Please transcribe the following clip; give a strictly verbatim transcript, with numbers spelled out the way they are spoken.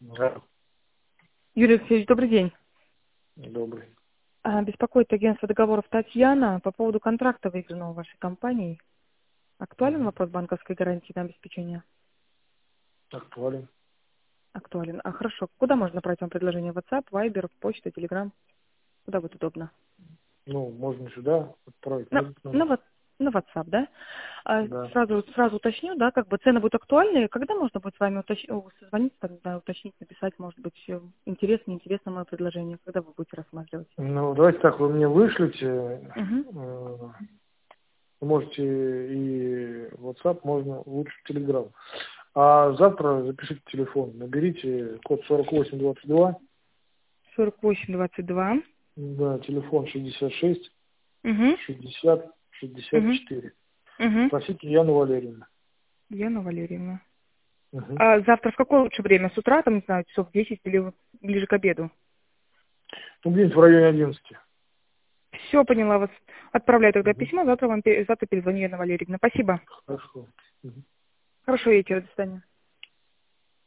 Да, Юрий Алексеевич, добрый день. добрый. А, Беспокоит агентство договоров Татьяна по поводу контракта, выигранного вашей компанией. Актуален Мгм. вопрос банковской гарантии на обеспечение? Актуален. Актуален. А хорошо. Куда можно направить вам предложение? WhatsApp, Viber, почта, Telegram? Куда будет удобно? Ну, можно сюда отправить, на На, этот на, номер. вот- на WhatsApp, да? А, Да. сразу, сразу уточню, да, как бы цены будут актуальны. Когда можно будет с вами уточ... о, созвониться, там, не знаю, уточнить, написать, может быть, э, интересно, неинтересно мое предложение? Когда вы будете рассматривать? Ну, давайте так, вы мне вышлите, Угу. э, вы можете и WhatsApp, можно лучше Telegram. А завтра запишите телефон, наберите код сорок восемь двадцать два, сорок восемь двадцать два. да, телефон шестьдесят шесть Угу. шестьдесят шестьдесят Угу. четыре. Угу. Спросите Яну Валерьевну. Яна Валерьевна. Угу. А завтра в какое лучше время? С утра, там, не знаю, часов десять или вот ближе к обеду? Ну, где-нибудь в районе одиннадцати. Все, поняла вас. Отправляю тогда Угу. письмо, завтра вам пе- завтра перезвоню, Яна Валерьевна. Спасибо. Хорошо. Мгм. Хорошего вечера, до свидания.